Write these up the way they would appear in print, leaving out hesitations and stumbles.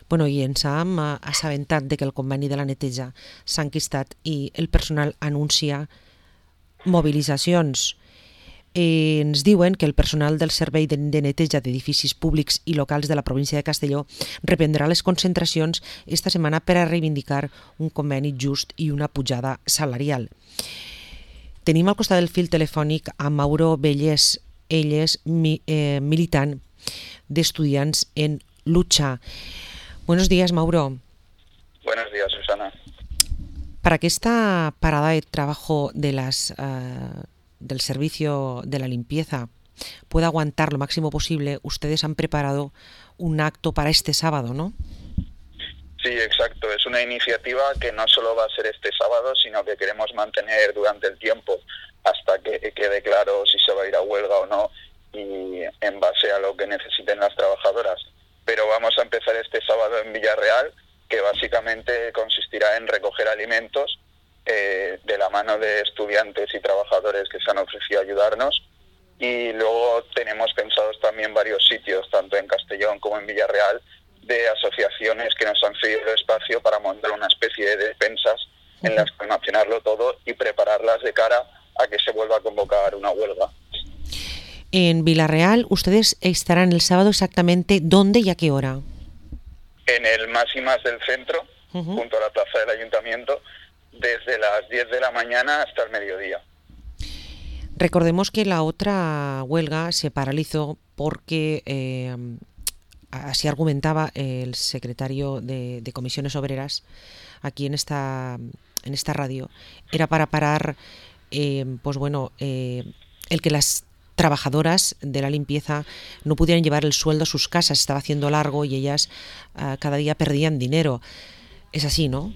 Bueno, i ens hem assabentat de que el conveni de la neteja s'ha enquistat i el personal anuncia mobilitzacions. Ens diuen que el personal del Servei de Neteja d'Edificis Públics i Locals de la província de Castelló reprendrà les concentracions esta setmana per a reivindicar un conveni just i una pujada salarial. Tenim al costat del fil telefònic a Mauro Vellés, ell és militant d'estudiants en lucha. Buenos días, Mauro. Buenos días, Susana. Para que esta parada de trabajo de del servicio de la limpieza pueda aguantar lo máximo posible, ustedes han preparado un acto para este sábado, ¿no? Sí, exacto. Es una iniciativa que no solo va a ser este sábado, sino que queremos mantener durante el tiempo hasta que quede claro si se va a ir a huelga o no y en base a lo que necesiten las trabajadoras. Pero vamos a empezar este sábado en Villarreal, que básicamente consistirá en recoger alimentos de la mano de estudiantes y trabajadores que se han ofrecido a ayudarnos. Y luego tenemos pensados también varios sitios, tanto en Castellón como en Villarreal, de asociaciones que nos han cedido espacio para montar una especie de despensas en las que almacenarlo todo y prepararlas de cara a que se vuelva a convocar una huelga. En Villarreal, ¿ustedes estarán el sábado exactamente dónde y a qué hora? En el más y más del centro, junto a la plaza del ayuntamiento, desde las 10 de la mañana hasta el mediodía. Recordemos que la otra huelga se paralizó porque, así argumentaba el secretario de Comisiones Obreras aquí en esta radio, era para parar el que las trabajadoras de la limpieza no pudieran llevar el sueldo a sus casas, estaba haciendo largo y ellas cada día perdían dinero. Es así, ¿no?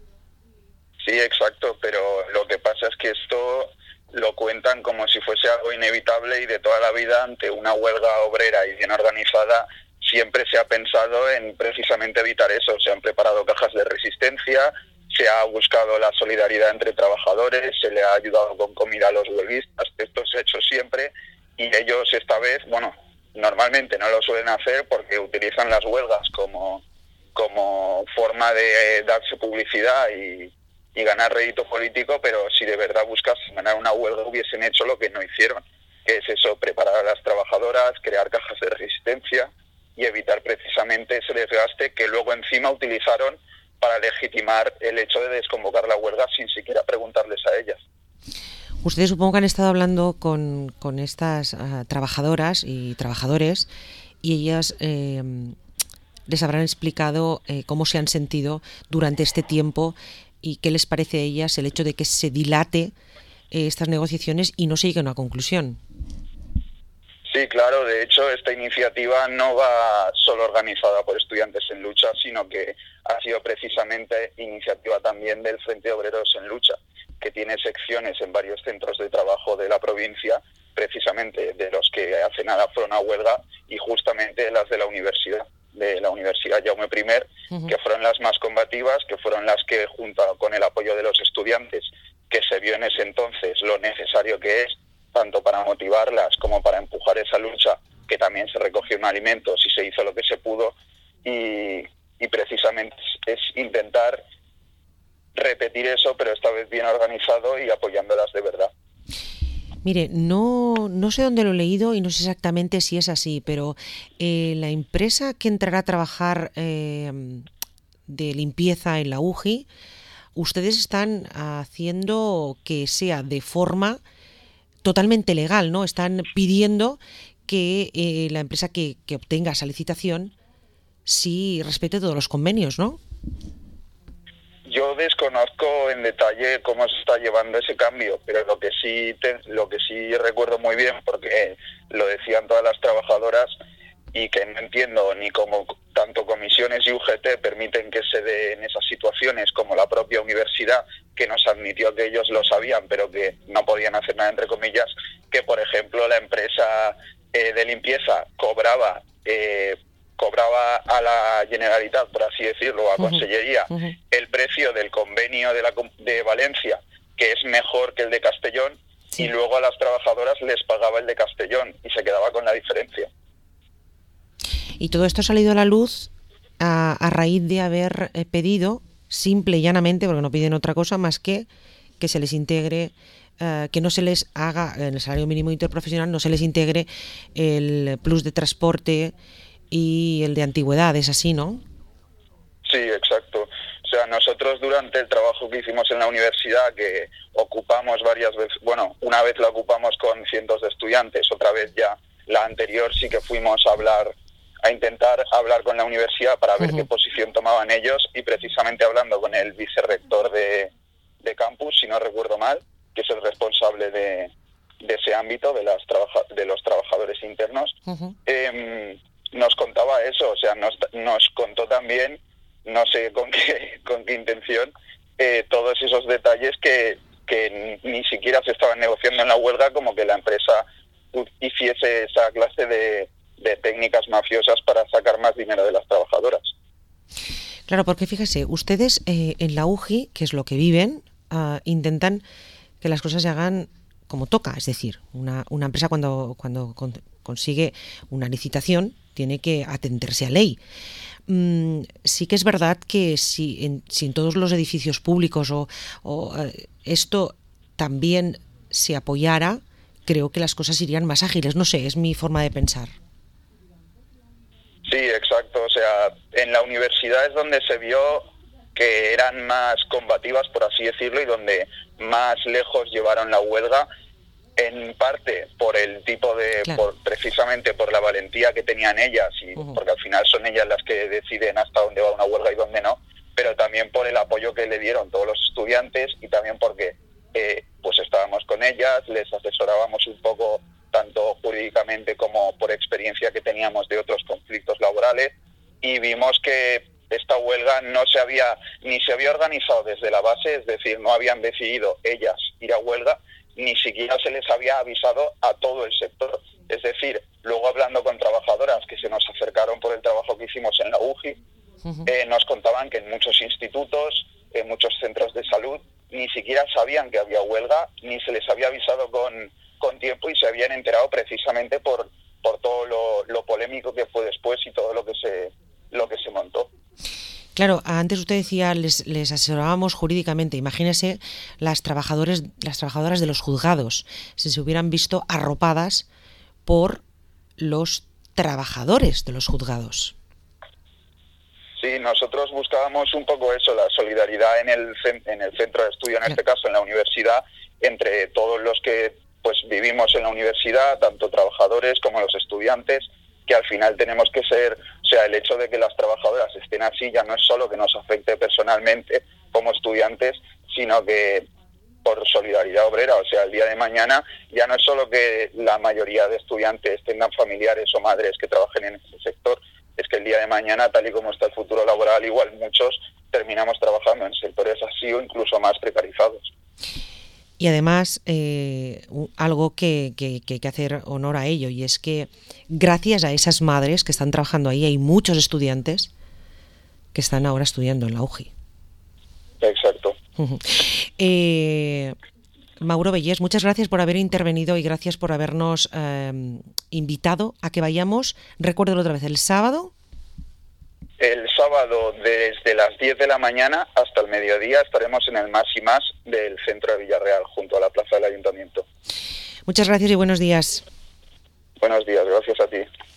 Sí, exacto, pero lo que pasa es que esto lo cuentan como si fuese algo inevitable y de toda la vida ante una huelga obrera y bien organizada siempre se ha pensado en precisamente evitar eso. Se han preparado cajas de resistencia, se ha buscado la solidaridad entre trabajadores, se le ha ayudado con comida a los huelguistas. Esto se ha hecho siempre y ellos esta vez, normalmente no lo suelen hacer porque utilizan las huelgas como forma de darse publicidad y ganar rédito político, pero si de verdad buscasen ganar una huelga hubiesen hecho lo que no hicieron, que es eso, preparar a las trabajadoras, crear cajas de resistencia y evitar precisamente ese desgaste que luego encima utilizaron para legitimar el hecho de desconvocar la huelga sin siquiera preguntarles a ellas. Ustedes supongo que han estado hablando con estas trabajadoras y trabajadores y ellas les habrán explicado cómo se han sentido durante este tiempo y qué les parece a ellas el hecho de que se dilate estas negociaciones y no se llegue a una conclusión. Sí, claro. De hecho, esta iniciativa no va solo organizada por Estudiantes en Lucha, sino que ha sido precisamente iniciativa también del Frente de Obreros en Lucha, que tiene secciones en varios centros de trabajo de la provincia, precisamente de los que hace nada fueron a huelga, y justamente las de la Universidad Jaume I, que fueron las más combativas, que fueron las que, junto con el apoyo de los estudiantes, que se vio en ese entonces lo necesario que es, tanto para motivarlas como para empujar esa lucha, que también se recogieron alimentos y se hizo lo que se pudo, y precisamente es intentar repetir eso, pero esta vez bien organizado y apoyándolas de verdad. Mire, no sé dónde lo he leído y no sé exactamente si es así, pero la empresa que entrará a trabajar de limpieza en la UGI, ustedes están haciendo que sea de forma totalmente legal, ¿no? Están pidiendo que la empresa que obtenga esa licitación sí respete todos los convenios, ¿no? Yo desconozco en detalle cómo se está llevando ese cambio, pero lo que sí recuerdo muy bien, porque lo decían todas las trabajadoras y que no entiendo ni cómo tanto comisiones y UGT permiten que se den esas situaciones, como la propia universidad, que nos admitió que ellos lo sabían, pero que no podían hacer nada, entre comillas, que por ejemplo la empresa de limpieza cobraba a la Generalitat, por así decirlo, a Consellería, el precio del convenio de Valencia, que es mejor que el de Castellón, y luego a las trabajadoras les pagaba el de Castellón y se quedaba con la diferencia. Y todo esto ha salido a la luz a raíz de haber pedido, simple y llanamente, porque no piden otra cosa más que se les integre, que no se les haga en el salario mínimo interprofesional, no se les integre el plus de transporte y el de antigüedad, es así, ¿no? Sí, exacto. O sea, nosotros durante el trabajo que hicimos en la universidad, que ocupamos varias veces, bueno, una vez la ocupamos con cientos de estudiantes, otra vez ya la anterior sí que fuimos a intentar hablar con la universidad para ver qué posición tomaban ellos, y precisamente hablando con el vicerrector de campus, si no recuerdo mal, que es el responsable de ese ámbito, de los trabajadores internos, nos contaba eso. O sea, nos contó también, no sé con qué intención, todos esos detalles que ni siquiera se estaban negociando en la huelga, como que la empresa hiciese esa clase de técnicas mafiosas para sacar más dinero de las trabajadoras. Claro, porque fíjese, ustedes en la UGI, que es lo que viven, intentan que las cosas se hagan como toca. Es decir, una empresa cuando consigue una licitación tiene que atenderse a ley. Sí que es verdad que si en todos los edificios públicos esto también se apoyara, creo que las cosas irían más ágiles. No sé, es mi forma de pensar. Sí, exacto. O sea, en la universidad es donde se vio que eran más combativas, por así decirlo, y donde más lejos llevaron la huelga, en parte por el tipo de, claro, precisamente por la valentía que tenían ellas, y porque al final son ellas las que deciden hasta dónde va una huelga y dónde no, pero también por el apoyo que le dieron todos los estudiantes, y también porque pues estábamos con ellas, les asesorábamos un poco tanto jurídicamente como por experiencia que teníamos de otros conflictos laborales, y vimos que esta huelga ni se había organizado desde la base, es decir, no habían decidido ellas ir a huelga, ni siquiera se les había avisado a todo el sector. Es decir, luego hablando con trabajadoras que se nos acercaron por el trabajo que hicimos en la UGI, nos contaban que en muchos institutos, en muchos centros de salud, ni siquiera sabían que había huelga, ni se les había avisado con tiempo, y se habían enterado precisamente por todo lo polémico que fue después y todo lo que se montó. Claro, antes usted decía, les asesorábamos jurídicamente. Imagínese las trabajadoras de los juzgados, si se hubieran visto arropadas por los trabajadores de los juzgados. Sí, nosotros buscábamos un poco eso, la solidaridad en el centro de estudio, en este caso en la universidad, entre todos los que pues vivimos en la universidad, tanto trabajadores como los estudiantes, que al final tenemos que ser, o sea, el hecho de que las trabajadoras estén así ya no es solo que nos afecte personalmente como estudiantes, sino que por solidaridad obrera. O sea, el día de mañana ya no es solo que la mayoría de estudiantes tengan familiares o madres que trabajen en este sector, es que el día de mañana, tal y como está el futuro laboral, igual muchos terminamos trabajando en sectores así o incluso más precarizados. Y además, algo que hay que hacer honor a ello, y es que gracias a esas madres que están trabajando ahí, hay muchos estudiantes que están ahora estudiando en la UGI. Exacto. Mauro Bellés, muchas gracias por haber intervenido y gracias por habernos invitado a que vayamos. Recuérdalo otra vez, el sábado. El sábado desde las 10 de la mañana hasta el mediodía estaremos en el Más y Más del centro de Villarreal, junto a la plaza del Ayuntamiento. Muchas gracias y buenos días. Buenos días, gracias a ti.